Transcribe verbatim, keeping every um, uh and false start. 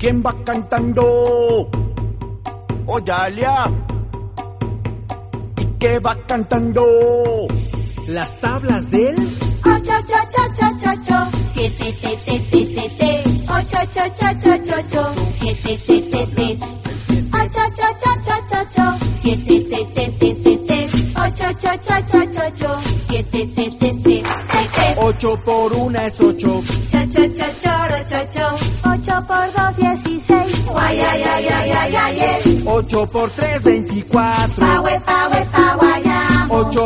¿Quién va cantando? Odalia. ¿Y qué va cantando? Las tablas del ocho, ocho, ocho, ocho, ocho, siete, te, te, te, te, te, ocho, ocho, ocho, ocho, ocho, siete, te, te, te, ocho, ocho, ocho, ocho, ocho, siete, te, te, te, te, te, ocho, ocho, ocho, ocho, ocho, siete, te, te, te, te, te. Ocho por una es ocho. Cha, cha, cha, choro, cho, cho. Ocho por dos, dieciséis. Guay, ay, ay, ay, ay, ay, ay. Ocho por tres, veinticuatro. Paue, paue, paguayamo. Ocho